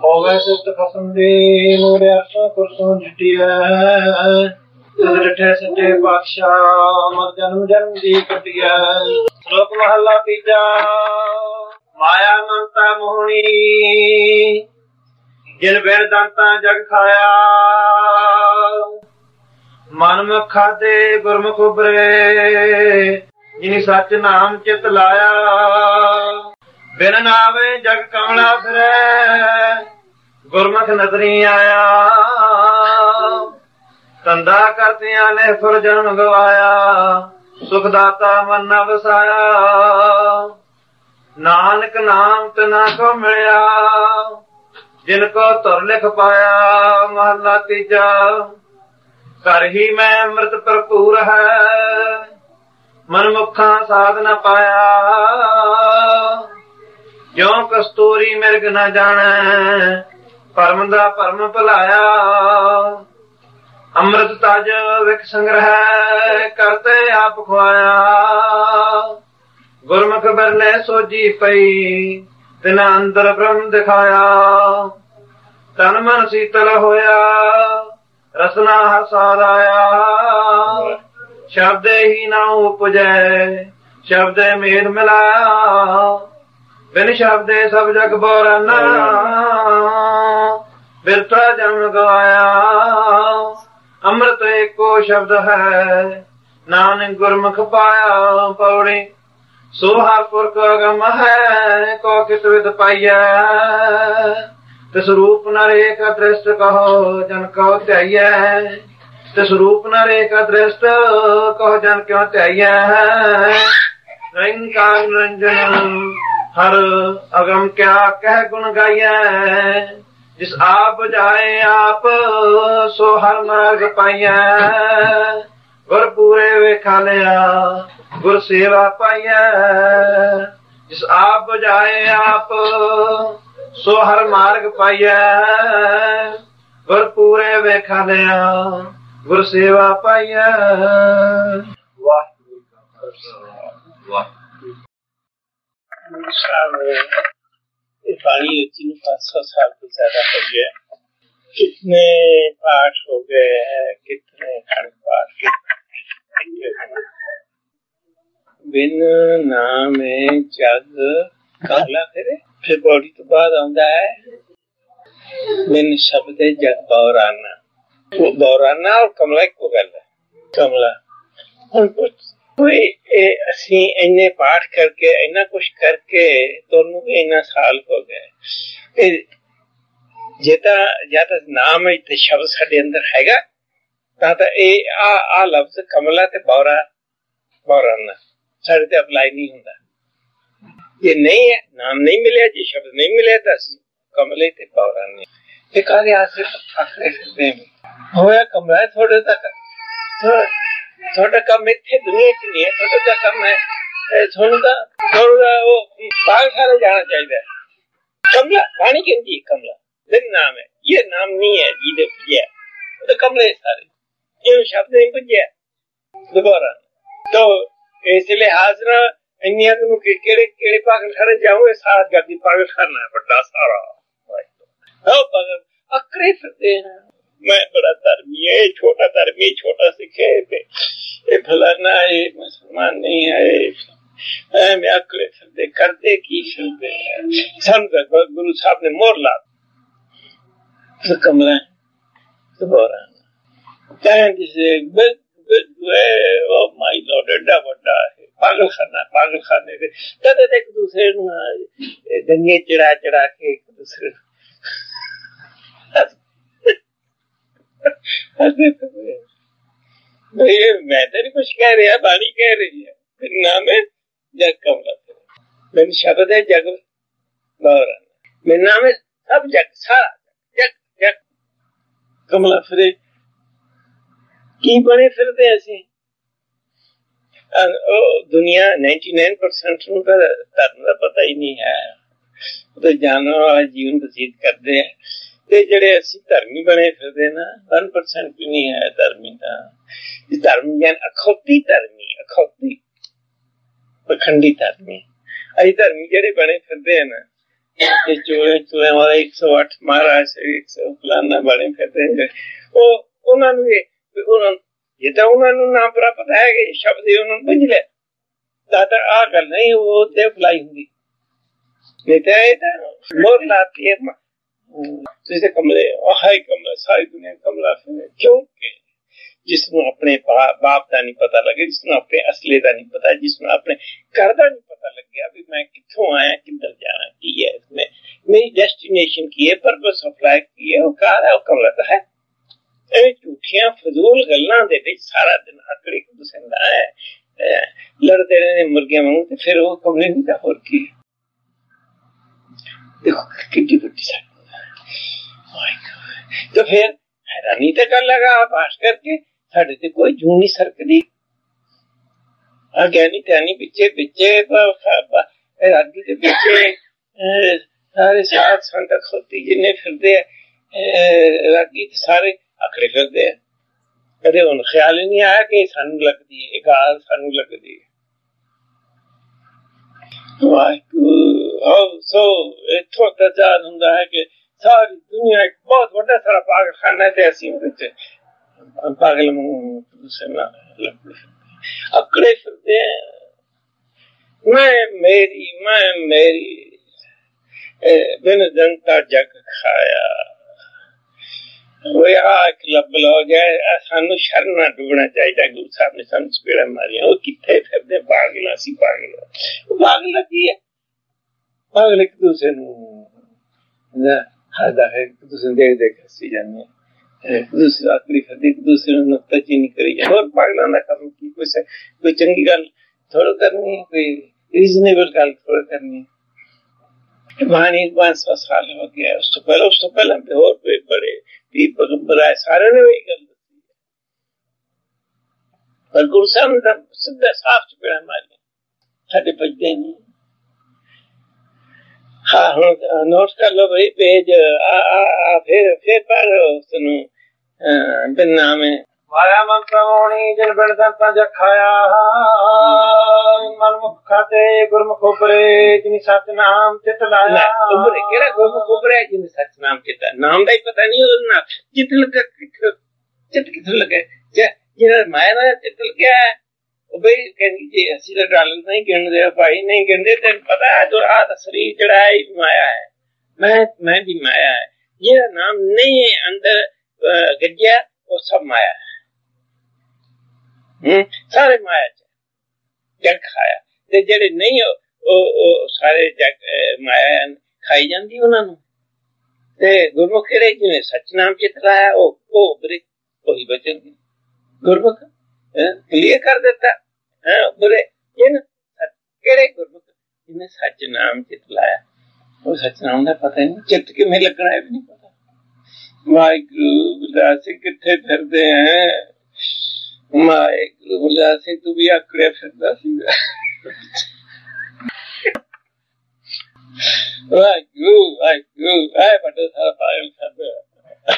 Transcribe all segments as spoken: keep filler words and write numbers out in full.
ਹੋਵੇ ਸਿੱਧ ਖਸਮ ਦੀ ਨੂਰੇ ਅਰਸ਼ਾਂ ਕੁਰਸੋਂ ਜਿੱਟਿਐ ਤਦ ਡਿਠੇ ਸੱਚੇ ਪਾਤਸ਼ਾਹ ਮਰ ਜਨਮ ਜਨਮ ਦੀ ਕੱਟਿਐ। ਸ਼ਲੋਕ ਮਹਲਾ ਤੀਜਾ। ਮਾਇਆ ਮਮਤਾ ਮੋਹਣੀ ਜਿਨ ਬਿਨ ਦਾਤਾ ਜਗ ਖਾਇਆ ਮਨ ਮੁਖ ਖਾਦੇ ਗੁਰਮੁਖ ਉਬਰੇ ਜਿਨੀ ਸੱਚ ਨਾਮ ਚਿਤ ਲਾਇਆ। ਬਿਨ ਨਾਵੇ ਜਗ ਕਮਲਾ ਫਿਰੈ ਗੁਰਮੁਖ ਨਦਰੀ ਆਇਆ। ਧੰਦਾ ਕਰਦਿਆਂ ਨੇ ਫੁਰ ਜਨਮ ਗਵਾਇਆ ਸੁਖ ਦਾਤਾ ਮਨ ਨ ਵਸਾਇਆ। ਨਾਨਕ ਨਾਮ ਤਿਨਾ ਕੋ ਮਿਲਿਆ ਜਿਨ ਕੋ ਧੁਰ ਲਿਖ ਪਾਇਆ। ਮਹਲਾ ਤੀਜਾ। ਘਰ ਹੀ ਮੈਂ ਅੰਮ੍ਰਿਤ ਭਰਪੂਰ ਹੈ ਮਨਮੁਖਾਂ ਸਾਧ ਨ ਪਾਇਆ। ਜਿਉ ਕਸਤੂਰੀ ਮਿਰਗ ਨ ਜਾਣੈ ਭਰਮ ਦਾ ਭਰਮ ਭੁਲਾਇਆ। ਅੰਮ੍ਰਿਤ ਤਜ ਵਿਖ ਸੰਗ੍ਰਹਿ ਕਰਤੇ ਆਪ ਖੁਆਇਆ। ਗੁਰਮੁਖ ਬਰਨੇ ਸੋਜੀ ਪਈ ਤਿਨਾ ਅੰਦਰ ਬ੍ਰਹਮ ਦਿਖਾਇਆ। ਤਨ ਮਨ ਸੀਤਲ ਹੋਇਆ ਰਸਨਾ ਹਸਾਦ ਆਇਆ। ਸ਼ਬਦੇ ਹੀ ਨਾ ਉਪਜੈ ਸ਼ਬਦੇ ਮੇਲ ਮਿਲਾਇਆ। ਬਿਨ ਸ਼ਬਦੇ ਸਭ ਜਗ ਬੋਰਾਨਾ ਬਿਰਥਾ ਜਨਮ ਗਵਾਇਆ। ਅੰਮ੍ਰਿਤ ਏਕੋ ਸ਼ਬਦ ਹੈ ਨਾਨਕ ਗੁਰਮੁਖ ਪਾਇਆ। ਪੌੜੀ ਸੋ ਹਰਿ ਪੁਰਖ ਅਗਮ ਹੈ ਕੋ ਕਿਤ ਵਿਦ ਪਾਈਐ। ਤਿਸ ਰੂਪ ਨਰ ਏਕ ਦ੍ਰਿਸ਼ਟ ਕਹੋ ਜਨ ਕਉ ਧਿਆਈਐ। ਤਿਸ ਰੂਪ ਨਰ ਏਕ ਦ੍ਰਿਸ਼ਟ ਕਹੋ ਜਨ ਕਿਉ ਧਿਆਈਐ। ਨਿਰੰਕਾਰ ਨਿਰੰਜਨ ਹਰ ਅਗਮ ਕਿਆ ਕਹਿ ਗੁਣ ਗਾਈਐ। ਜਿਸ ਆਪ ਬੁਝਾਏ ਆਪ ਸੋ ਹਰ ਮਾਰਗ ਪਾਈਐ। ਗੁਰ ਪੂਰੇ ਵੇਖਾ ਲਿਆ ਗੁਰ ਸੇਵਾ ਪਾਈਐ। ਜਿਸ ਆਪ ਬੁਝਾਏ ਆਪ ਸੋ ਹਰ ਮਾਰਗ ਪਾਈਐ। ਗੁਰ ਪੂਰੇ ਵੇਖਾ ਲਿਆ ਗੁਰ ਸੇਵਾ ਪਾਈਐ। ਵਾਹਿਗੁਰੂ ਕਾ ਖਾਲਸਾ ਵਾਹਿਗੁਰੂ। ये पानी तीन पाँच सौ साल से ज्यादा हो गया। कितने पाठ हो गए हैं, कितने खंड पाठ, कितने बिन नामे जग काला फिरे। फिर बॉडी तो बाद आंदा है बिन शब्दे जग बौराना। वो बौराना और कमला को गल है। कमला और कुछ ਕੋਈ ਇਹ ਅਸੀਂ ਇੰਨੇ ਪਾਠ ਕਰਕੇ ਇੰਨਾ ਕੁਛ ਕਰਕੇ ਤੁਹਾਨੂੰ ਵੀ ਇੰਨਾ ਸਾਲ ਹੋ ਗਏ। ਜੇ ਤਾਂ ਜਾਂ ਤਾਂ ਨਾਮ ਤੇ ਸ਼ਬਦ ਸਾਡੇ ਅੰਦਰ ਹੈਗਾ ਤਾਂ ਤਾਂ ਇਹ ਆ ਆ ਲਫ਼ਜ਼ ਕਮਲਾ ਤੇ ਬੌਰਾ ਬੌਰਾਨਾ ਸਾਡੇ ਤੇ ਅਪਲਾਈ ਨਹੀਂ ਹੁੰਦਾ। ਜੇ ਨਹੀਂ ਹੈ ਨਾਮ ਨਹੀਂ ਮਿਲਿਆ ਜੇ ਸ਼ਬਦ ਨਹੀਂ ਮਿਲਿਆ ਤਾਂ ਅਸੀਂ ਕਮਲੇ ਤੇ ਬੌਰਾਨੇ ਤੇ ਕਾਹਦੇ ਆਸਰੇ ਆਖਰੇ ਫਿਰਦੇ ਹੋਇਆ। ਕਮਲਾ ਥੋੜੇ ਤੱਕ ਤੁਹਾਡਾ ਕੰਮ ਇੱਥੇ ਦੁਨੀਆ ਚ ਨਹੀਂ ਹੈ। ਤੁਹਾਡਾ ਤਾਂ ਕੰਮ ਹੈ ਤੁਹਾਨੂੰ ਤਾਂ ਥੋੜਾ ਉਹ ਪਾਗਸ਼ਾਲਾ ਜਾਣਾ ਚਾਹੀਦਾ ਹੈ। ਕਮਲਾ ਬਾਣੀ ਕਹਿੰਦੀ ਕਮਲਾ ਦਿਨ ਨਾਮ ਹੈ। ਇਹ ਨਾਮ ਨਹੀਂ ਹੈ ਜਿਹਦੇ ਪੁੱਜਿਆ ਉਹ ਤਾਂ ਕਮਲੇ ਸਾਰੇ ਜਿਹਨੂੰ ਸ਼ਬਦ ਨਹੀਂ ਪੁੱਜਿਆ ਦੁਬਾਰਾ ਤਾਂ ਇਸ ਲਿਹਾਜ਼ ਨਾਲ ਇੰਨੀਆਂ ਨੂੰ ਕਿਹੜੇ ਕਿਹੜੇ ਪਾਗਲਖਾਨੇ ਜਾਓਗੇ। ਸਾਰਾ ਜੱਗੀ ਪਾਗਲਖਾਨਾ ਹੈ ਵੱਡਾ ਸਾਰਾ। ਪਾਗਲ ਅਕਰੇ ਫਿਰਦੇ हैं। मैं बड़ा धर्मी है छोटा धर्मी छोटा सिखे ये फलाना है मुसलमान नहीं है। मैं अकले फिरते करते की फिरते समझ गुरु साहब ने मोर ला तो कमला दोबारा जिसे माई लॉर्ड एडा बड़ा है पागल खाना पागल खाने से तद एक दूसरे दंगे चढ़ा चढ़ा के एक दूसरे मैं तो नहीं कुछ कह रहा बाणी कह रही है। नाम है जग कमला मैंने शब्द है जग गौराना। मेरे नाम है सब जग सारा जग जग कमला फिरे की बने फिरते ऐसे। दुनिया निन्यानवे परसेंट धर्म का पता ही नहीं है। तो जानवर वाला जीवन व्यतीत करते हैं ਤੇ ਜਿਹੜੇ ਅਸੀਂ ਧਰਮੀ ਬਣੇ ਫਿਰਦੇ ਨਾ वन परसेंट ਵੀ ਨਹੀਂ ਹੈ ਧਰਮੀ ਦਾ। ਧਰਮ ਜਾਨ ਅਖੌਤੀ ਧਰਮੀ ਅਖੌਤੀ ਪਖੰਡੀ ਧਰਮੀ। ਅਸੀਂ ਧਰਮੀ ਜਿਹੜੇ ਬਣੇ ਫਿਰਦੇ ਆ ਨਾ चोले चोले वाले एक सौ अठ महाराज एक सौ फलाना बने फिरते हैं वो उन्होंने ये तो उन्होंने नाम प्राप्त है कि शब्द उन्होंने बुझ लिया दादा आ गल नहीं वो देव फलाई होंगी नहीं तो मोर लाती है जैसे कमले हाई कमला सारी दुनिया कमला फिर क्योंकि जिसनों अपने बाप का नहीं पता लगे जिसनों अपने असली का नहीं पता जिसनों अपने घर का नहीं पता लग गया भी मैं किथों आया किधर जाना की है इसमें मेरी डेस्टिनेशन की है पर्पस ऑफ लाइफ की है वो कहा है वो कमला तो है झूठियां फजूल गल्लां दे विच सारा दिन अकड़ी पसंद है लड़ते रहने मुर्गियां वांगू ते फिर वो कमले नहीं था और की देखो कितनी बड़ी साइड तो फिर हैरानी तो कर लगा पास करके साढ़े से कोई जू नहीं सरकदी अज्ञानी त्यानी पिछे पिछे रागी के पिछे सारे साथ संत खोती जिन्ने फिरदे रागी सारे आखड़े फिरदे कदे उन ख्याल ही नहीं आया कि सानू लगदी है गाल सानू लगदी है वाहिगुरू सो इथों तजाद हुंदा है कि सारी दुनिया एक बहुत बड़ा सारा पागल खाना है ऐसी पागल से ना अकड़े फिरते मैं मेरी मैं मेरी बिन जनता जग खाया वो एक लब लो जाए सानू शर ना डूबना चाहिए गुरु साहब ने सानू चपेड़ा मारिया वो किथे फिरते पागल सी पागल पागल की है पागल एक दूसरे नू हादा है दूसरे देख देख हंसी जाने दूसरे आखिरी खदी दूसरे नुक्ताचीनी करी जाए और पागलों ना काम की कोई से कोई चंगी गल थोड़ा करनी कोई रीजनेबल गल थोड़ा करनी कहानी पांच सौ साल हो गया उससे पहले उससे पहले और कोई बड़े पीर पैगंबर आए सारे ने वही गल दसी पर गुरु साहब ने सीधा साफ चपेड़ा मारी साढ़े बजते नहीं हाँ हाँ नोट कर लो भाई पेज आ आ आ फिर फिर पर सुनो बिन्ना में माया मंत्र मोणी जिन बिन दंता जखाया मनमुख खाते गुरमुख उपरे जिन सच नाम चित लाया उपरे केड़ा गुरमुख उपरे जिन सच नाम चित नाम दा ही पता नहीं होना चित लगा चित किथे लगे जिन माया ना चित लगा भाई कहनी जी असि तो डाल नहीं गिनते भाई नहीं गिनते तेन पता है जो रात शरीर चढ़ाई माया है मैं मैं भी माया है ये नाम नहीं है अंदर गज्जा वो सब माया है हम्म सारे माया जग खाया ते जेड़े नहीं ओ ओ सारे जग माया खाई जांदी उन्हां नूं ते गुरमुख केड़े जिने सच नाम चितलाया ओ ओ बरे वही बचन गुरमुख क्लियर कर देता है बुरे ये ना केड़े गुरमुख जिन्हें सच नाम चितलाया वो सच नाम का पता नहीं चित के में लगना है भी नहीं पता वाहिगुरू दास किथे फिरदे हैं वाहिगुरू दास तू भी आकड़े फिरदा सीगा वाहिगुरू वाहिगुरू आए बड़ा सारा पागल खादा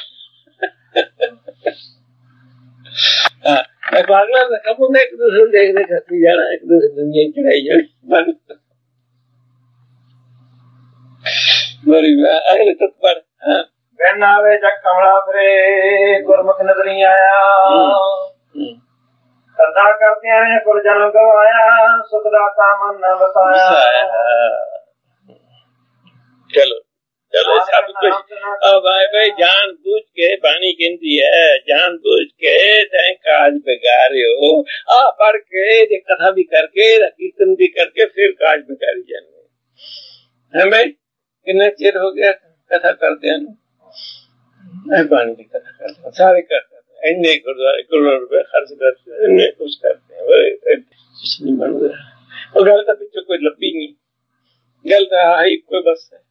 हाँ पागल का कब एक दूसरे देखने खाती जाना एक दूसरे दुनिया चढ़ाई जानी बड़ी अगले तक पर बहन आवे जग कमला फिरे गुरमुख नजर नहीं आया श्रद्धा करते हैं कुल जन्म गवाया सुखदाता मन न बताया चलो चलो सब कुछ अब भाई भाई जान बूझ के पानी गिनती है जान बूझ के तय काज बिगा रहे हो आ पढ़ के कथा भी करके कीर्तन भी करके फिर काज बिगाड़ी जाने है भाई कितना चिर हो गया कथा करते हैं पानी की कथा करते हैं सारे करते हैं इन्ने गुरुद्वारे करोड़ों रुपए खर्च करते हैं इन्ने कुछ करते हैं कुछ नहीं बन रहा और गल तो पीछे कोई लंबी नहीं गल तो हाई कोई बस है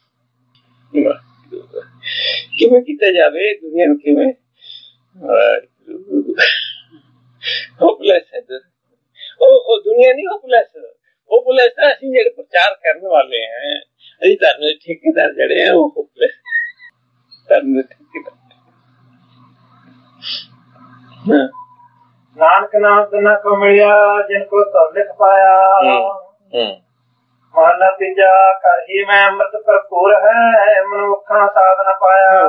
किमें किया जावे दुनिया में किमें होपलेस है ओ ओ दुनिया नहीं होपलेस होपलेस है असि जेड़े प्रचार करने वाले हैं अजी धर्म ठेकेदार जड़े हैं वो होपलेस धर्म ठेकेदार नानक नाम तना को मिलिया जिनको तो लिख पाया ਮਹਲਾ ਤੀਜਾ ਘਰ ਹੀ ਮੈਂ ਅੰਮ੍ਰਿਤ ਭਰਪੂਰ ਹੈ ਮਨੁੱਖਾਂ ਸਾਧ ਨਾ ਪਾਇਆ।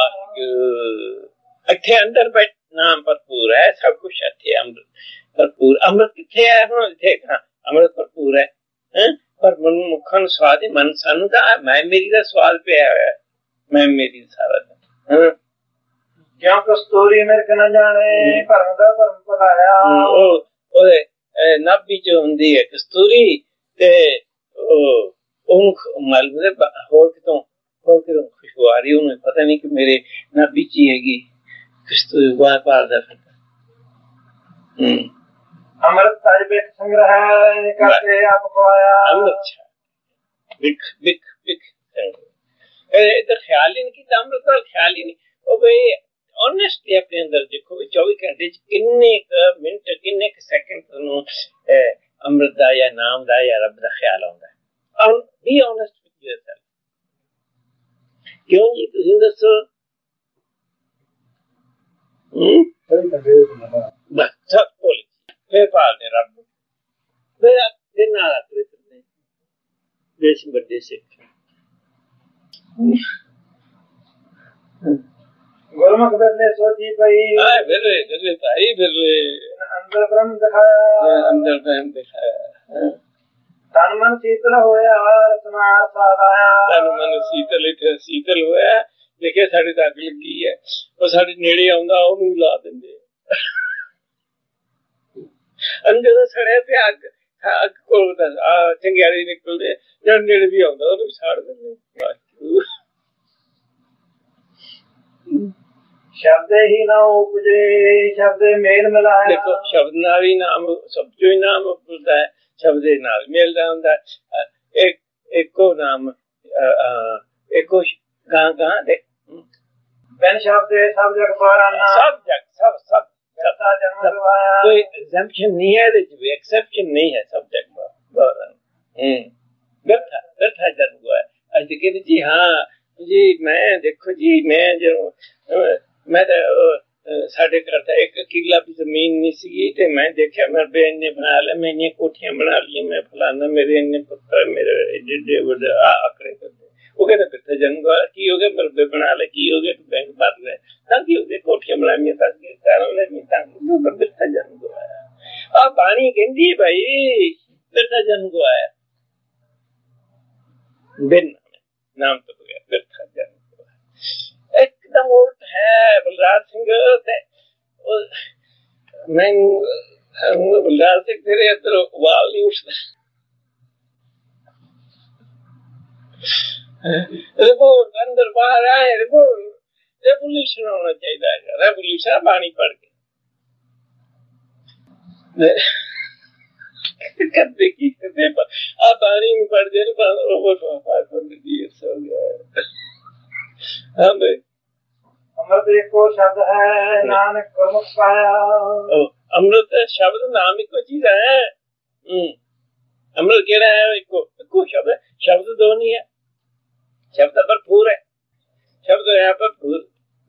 ਇੱਥੇ ਅੰਦਰ ਬੈਠ ਨਾਮ ਭਰਪੂਰ ਹੈ, ਸਭ ਕੁਛ ਇੱਥੇ ਅੰਮ੍ਰਿਤ ਭਰਪੂਰ। ਅੰਮ੍ਰਿਤ ਕਿੱਥੇ ਹੈ? ਹੁਣ ਇੱਥੇ ਅੰਮ੍ਰਿਤ ਭਰਪੂਰ ਹੈ, ਪਰ ਮਨੁੱਖਾਂ ਨੂੰ ਸਵਾਦ ਹੀ ਮਨ ਸਾਨੂੰ ਤਾਂ ਮੈਂ ਮੇਰੀ ਦਾ ਸਵਾਦ ਪਿਆ ਹੋਇਆ, ਮੈਂ ਮੇਰੀ ਸਾਰਾ ਦਿਨ ਕਿਉਂ ਕਸਤੂਰੀ ਮਿਰਗ ਨਾ ਜਾਣੇ ਭਰਮ ਦਾ ਭਰਮ ਭੁਲਾਇਆ। ਉਹ ਉਹਦੇ ਨਾਭੀ ਚ ਹੁੰਦੀ ਹੈ ਕਸਤੂਰੀ ਤੇ ਉਹ ਉਹਨੂੰ ਮਾਲੂਮ ਹੈ ਹੋਰ ਕਿਤੋਂ ਹੋਰ ਕਿਤੋਂ ਖੁਸ਼ਬੂ ਆ ਰਹੀ, ਉਹਨੂੰ ਪਤਾ ਨਹੀਂ ਕਿ ਮੇਰੇ ਨਾਭੀ ਚ ਹੀ ਹੈਗੀ ਕਸਤੂਰੀ ਬਾਹਰ ਪਾਰ ਦਾ ਫਿਰਦਾ। ਹਮ ਅੰਮ੍ਰਿਤ ਸਾਹਿਬ ਇੱਕ ਸੰਗ੍ਰਹਿ ਕਰਕੇ ਆਪ ਖਵਾਇਆ। ਅੰਮ੍ਰਿਤ ਵਿਖ ਵਿਖ ਵਿਖ ਇਹਦਾ ਖਿਆਲ ਹੀ ਨਹੀਂ ਕੀਤਾ, ਅੰਮ੍ਰਿਤ ਦਾ ਖਿਆਲ ਹੀ ਨਹੀਂ। ਉਹ ਬਈ ਓਨੈਸਟਲੀ ਆਪਣੇ ਅੰਦਰ ਦੇਖੋ ਵੀ ਚੌਵੀ ਘੰਟੇ ਚ ਕਿੰਨੇ ਕੁ ਮਿੰਟ ਕਿੰਨੇ ਕੁ ਸੈਕਿੰਡ ਤੁਹਾਨੂੰ ਅੰਮ੍ਰਿਤ ਦਾ ਜਾਂ ਨਾਮ ਦਾ ਜਾਂ ਰੱਬ ਦਾ ਖਿਆਲ ਆਉਂਦਾ ਹੈ। Be honest with yourself. ਕਿਉਂ ਜੀ ਤੁਸੀਂ ਦੱਸੋ? ਬਸ ਸਭ ਭੁੱਲ ਫਿਰ ਪਾਲਦੇ ਰੱਬ ਫਿਰ ਫਿਰ ਨਾਲ ਆਖਰੇ ਫਿਰਦੇ ਦੇਸ਼ ਵੱਡੇ ਸਿੱਖ ਗੁਰਮੁਖ ਬਿਰਲੇ ਸੋਚੀ ਪਈ ਬਿਰਲੇ ਬਿਰਲੇ ਭਾਈ ਬਿਰਲੇ ਅੰਦਰ ਬ੍ਰਹਮ ਦਿਖਾਇਆ ਅੰਦਰ ਬ੍ਰਹਮ ਦਿਖਾਇਆ। ਤਨ ਮਨ ਸੀਤਲ ਹੋਇਆ ਰਤਨਾ ਸਾਧ ਆਇਆ। ਤਨ ਮਨ ਸੀਤਲ ਇੱਥੇ ਸੀਤਲ ਹੋਇਆ, ਦੇਖਿਆ ਸਾਡੇ ਤਾਂ ਅੱਗ ਲੱਗੀ ਹੈ, ਉਹ ਸਾਡੇ ਨੇੜੇ ਆਉਂਦਾ ਉਹਨੂੰ ਵੀ ਲਾ ਦਿੰਦੇ ਅੰਦਰ ਸੜਿਆ ਪਿਆ ਅੱਗ ਅੱਗ ਕੋਲ ਤਾਂ ਚੰਗਿਆੜੀ ਨਿਕਲਦੇ, ਜਦ ਨੇੜੇ ਵੀ ਆਉਂਦਾ ਉਹਨੂੰ ਵੀ ਸਾੜ ਦਿੰਦੇ। ਸ਼ਬਦ ਹੀ ਨਾ ਉਪਜੇ ਸ਼ਬਦ ਮੇਲ ਮਿਲਾਇਆ। ਦੇਖੋ ਸ਼ਬਦ ਨਾਲ ਹੀ ਨਾਮ ਸਭ ਤੋਂ ਹੀ ਨਾਮ ਉਪਜਦਾ ਹੈ, ਸ਼ਬਦ ਦੇ ਨਾਲ ਮਿਲਦਾ ਹੁੰਦਾ। ਇੱਕ ਇੱਕੋ ਨਾਮ ਇੱਕੋ ਗਾਂ ਗਾਂ ਦੇ ਬਿਨ ਸ਼ਬਦ ਸਭ ਜਗ ਪਾਰਾਨਾ। ਸਭ ਜਗ ਸਭ ਸਭ ਕੋਈ ਐਗਜ਼ੈਂਪਸ਼ਨ ਨਹੀਂ ਹੈ, ਇਹਦੇ ਚ ਵੀ ਐਕਸੈਪਸ਼ਨ ਨਹੀਂ ਹੈ, ਸਭ ਜਗ ਪਾਰਾਨਾ। ਹਮ ਬੈਠਾ ਬੈਠਾ ਜਨਮ ਹੋਇਆ। ਅੱਜ ਕਹਿੰਦੇ ਜੀ ਹਾਂ ਜੀ ਮੈਂ ਦੇਖੋ ਜੀ ਮੈਂ ਜਦੋਂ ਮੈਂ ਤਾਂ ਸਾਡੇ ਘਰ ਤਾਂ ਇੱਕ ਕਿੱਲਾ ਵੀ ਜ਼ਮੀਨ ਨਹੀਂ ਸੀਗੀ ਤੇ ਮੈਂ ਦੇਖਿਆ ਮਰਬੇ ਇੰਨੇ ਬਣਾ ਲਿਆ, ਮੈਂ ਇੰਨੀਆਂ ਕੋਠੀਆਂ ਬਣਾ ਲਈਆਂ, ਮੈਂ ਫਲਾਨਾ ਮੇਰੇ ਇੰਨੇ ਪੁੱਤਰ ਮੇਰੇ ਏਡੇ ਵੱਡੇ ਆ ਆਕੜੇ ਕਰਦੇ। ਉਹ ਕਹਿੰਦਾ ਫਿਰ ਤਾਂ ਜਨਮ ਹੋਇਆ, ਕੀ ਹੋ ਗਿਆ? ਮਰਬੇ ਬਣਾ ਲੈ, ਕੀ ਹੋ ਗਿਆ? ਬੈਂਕ ਭਰ ਲੈ, ਤਾਂ ਕੀ ਹੋ ਗਿਆ? ਕੋਠੀਆਂ ਬਣਾਈਆਂ ਤਾਂ ਫਿਰ ਤਾਂ ਜਨਮ ਹੋਇਆ। ਆਹ ਬਾਣੀ ਕਹਿੰਦੀ ਭਾਈ ਫਿਰ ਤਾਂ ਜਨਮ ਹੋਇਆ, ਬਿਨ ਨਾਮ ਤੋਂ ਬਗੈਰ ਫਿਰ ਤਾਂ ਜਨਮ ਹੋਇਆ। ਇੱਕਦਮ ਉਲਟ ਹੈ ਬਲਰਾਜ ਸਿੰਘ ਤੇ ਮੈਨੂੰ ਬਲਰਾਜ ਸਿੰਘ ਤੇਰੇ ਅੰਦਰ ਵਾਲ ਨਹੀਂ ਉੱਠਦਾ। ਰਿਪੋਰਟ ਅੰਦਰ ਬਾਹਰ ਆਏ, ਰਿਪੋਰਟ रेवोल्यूशन होना चाहिए, रेवोल्यूशन बाणी पढ़ के करते की करते आप बाणी में पढ़ दे हो गया। हाँ भाई अमृत एको शब्द है नानक गुरमुख पाया। अमृत शब्द नाम एको चीज है। अमृत केड़ा है? एको एको शब्द है, शब्द दो नहीं है, शब्द भरपूर है, शब्द यहाँ पर भरपूर।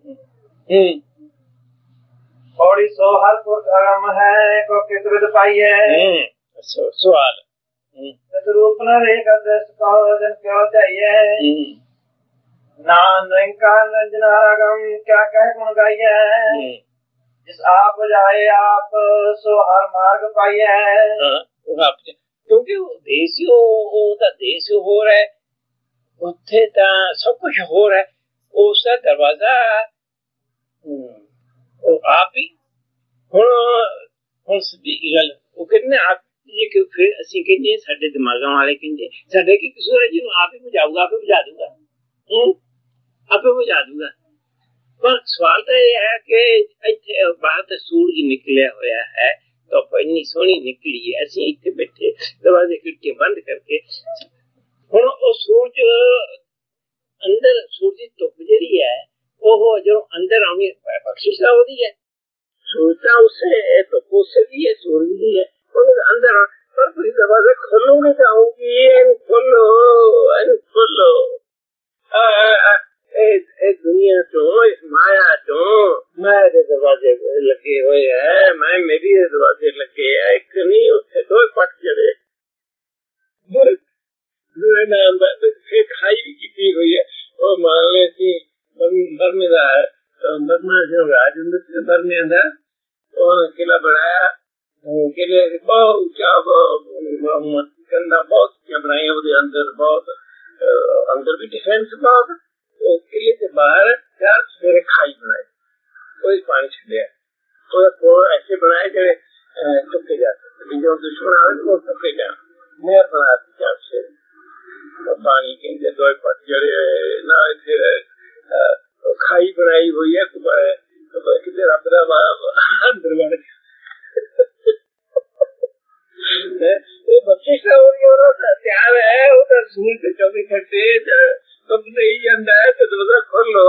थोड़ी सो हर पुरम है को कितरत पाई है। सो सवाल रूप न रहेगा दस कहो जन क्यों चाहिए। नान निरंकार निरंजनारागम क्या कह गुण गाइए। जिस आप जाए आप सो हर मार्ग पाइए। क्योंकि देसी ਉਹਦਾ ਦੇਸ਼ ਹੋ ਰਿਹਾ ਹੈ, ਉੱਥੇ ਤਾਂ ਸਭ ਕੁਝ ਹੋ ਰਿਹਾ ਹੈ, ਉਸਦਾ ਦਰਵਾਜ਼ਾ ਉਹ ਆਪ ਹੀ। ਹੁਣ ਹੁਣ ਸਿੱਧੀ ਗੱਲ ਉਹ ਕਹਿੰਦੇ ਆਪ ਜੀ ਕਿ ਫਿਰ ਅਸੀਂ ਕਹਿੰਦੇ ਸਾਡੇ ਦਿਮਾਗਾਂ ਵਾਲੇ ਕਹਿੰਦੇ ਸਾਡੇ ਕੀ ਕਸੂਰ ਹੈ, ਜਿਹਨੂੰ ਆਪ ਹੀ ਬੁਝਾਊਗਾ ਆਪੇ ਬੁਝਾ ਦੂਗਾ, ਆਪੇ ਬੁਝਾ ਦੂਗਾ। ਪਰ ਸਵਾਲ ਤਾਂ ਇਹ ਹੈ ਕਿ ਇੱਥੇ ਬਾਹਰ ਸੂਰਜ ਨਿਕਲਿਆ ਹੋਇਆ ਹੈ, ਧੁੱਪ ਇੰਨੀ ਸੋਹਣੀ ਨਿਕਲੀ ਹੈ, ਅਸੀਂ ਇੱਥੇ ਬੈਠੇ ਦਰਵਾਜ਼ੇ ਖਿੜਕੀਆਂ ਬੰਦ ਕਰਕੇ। ਹੁਣ ਉਹ ਸੂਰਜ ਅੰਦਰ ਸੂਰਜ ਦੀ ਧੁੱਪ ਜਿਹੜੀ ਹੈ ਉਹ ਜਦੋਂ ਅੰਦਰ ਆਉਣੀ ਬਖਸ਼ਿਸ਼ ਤਾਂ ਉਹਦੀ ਹੈ, ਸੂਰਜ ਤਾਂ ਉਸੇ ਧੁੱਪ ਉਸੇ ਦੀ ਹੈ, ਸੂਰਜ ਦੀ ਹੈ। ਉਹਨੂੰ ਅੰਦਰ ਪਰ ਤੁਸੀਂ ਦਰਵਾਜ਼ੇ ਖੋਲੋਗੇ ਤਾਂ ਆਊਗੀ, ਇਹਨੂੰ ਖੋਲੋ ਇਹਨੂੰ ਖੋਲੋ। ਇਹ ਦੁਨੀਆ ਤੋਂ ਇਸ ਮਾਇਆ ਤੋਂ ਮੈਂ ਦੇ ਦਰਵਾਜ਼ੇ ਲੱਗੇ ਹੋਏ ਹੈ, ਮੈਂ ਮੇਰੀ ਦੇ ਦਰਵਾਜ਼ੇ ਲੱਗੇ ਹੈ, ਇੱਕ ਨਹੀਂ ਉੱਥੇ ਦੋ ਪੱਟ ਚੜੇ। भरने था और किला बनाया किले बहुत ऊंचा कंधा बहुत ऊंचा बनाया उसके अंदर बहुत अंदर भी डिफेंस बहुत वो किले के बाहर चार मेरे खाई बनाए कोई पानी छिड़िया तो ऐसे बनाए जो टुके जाते जो दुश्मन आवे वो टुके जाए मैं बना चार से पानी के अंदर दो पट जड़े ना फिर खाई बनाई हुई है कितने अपना अंदर बने बच्चे का प्यार है उधर सूर के चौबीस घंटे कब नहीं जाता है तो दरवाजा खोल लो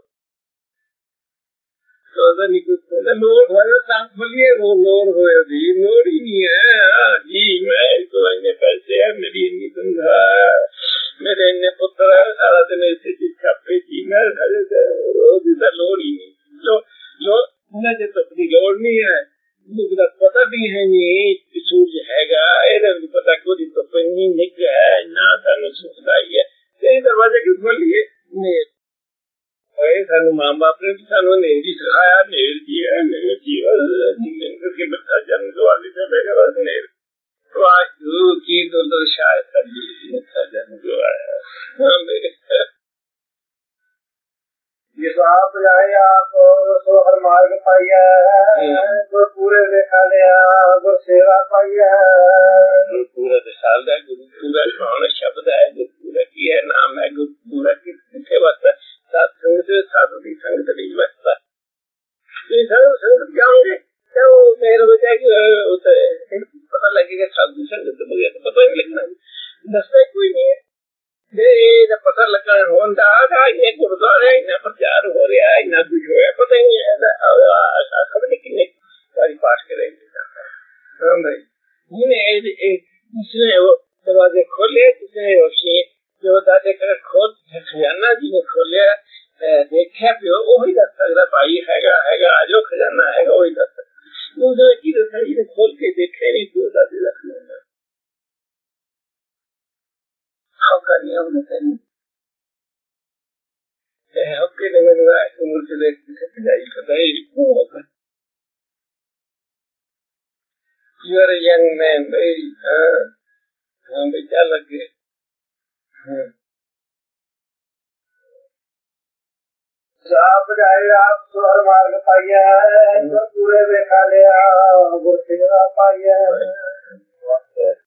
दरवाजा निकल लोड हो सांस खोलिए वो लोड हो अभी लोड ही नहीं है जी मैं तो इतने पैसे है मेरी इतनी तनख्वाह मेरे इतने पुत्र है सारा दिन ऐसे चीज छापे जी मैं रोज इधर लोड ही नहीं लो लो मुझे तो अपनी लोड नहीं है मुझे पता भी है नहीं सूरज हैगा ਇਹਦਾ ਵੀ ਪਤਾ ਕੋਈ तो पन्नी निक है ना ਸਾਨੂੰ ਸੁਣਦਾ ਹੀ ਹੈ ਤੇ ਦਰਵਾਜ਼ੇ ਕਿਉਂ ਖੋਲੀਏ ਨੇ ਓਏ ਸਾਨੂੰ ਮਾਂ ਬਾਪ ਨੇ ਸਾਨੂੰ ਨਹੀਂ ਜੀ ਸਿਖਾਇਆ ਨੇਰ ਜੀ ਹੈ ਨੇਰ ਜੀ ਨਿੰਦਰ ਕੇ ਬੱਚਾ ਜਨਮ ਦਵਾਲੀ ਤੇ ਮੇਰੇ ਵਾਸ ਨੇਰ ਵਾਹਿਗੁਰੂ ਕੀ ਦੁਰਦਰ ਸ਼ਾਇਦ ਸਾਡੀ ਬੱਚਾ ਜਨਮ ਦਵਾਇਆ ਹਾਂ ਮੇਰੇ जिस आप जाए आप सो हर मार्ग पाइया गुरु पूरे देखा लिया गुरु सेवा पाइया गुरु पूरा दिखा लिया गुरु पूरा कौन शब्द है गुरु पूरा की है नाम है गुरु पूरा किसके वास्ते साथ संगत साधु की संगत नहीं वास्ता ये साधु संगत क्या होंगे क्या वो मेरे हो जाएगी होता है पता लगेगा साधु संगत बगैर तो पता नहीं लगना दसता कोई नहीं है ये पता लगा होता था ये गुरुद्वारे इतना प्रचार हो रहा है इतना कुछ हो रहा है पता ही नहीं है खबर नहीं कितने सारी पाठ करेंगे जिसने वो दरवाजे खोले जिसने जो दादे कर खोल खजाना जी ने खोले देखा पियो वही दस सकता भाई हैगा हैगा जो खजाना हैगा वही दस सकता उसने की दस खोल के देखे नहीं तो दादे रखने में का नियम नहीं है ओके नहीं मैंने ऐसे मुझे देख के जाई पता ही होगा you are a young man भाई हाँ हाँ भाई क्या लगे हाँ आप जाए आप सुहर मार्ग पाइया पूरे देखा लिया गुरु सेवा पाइया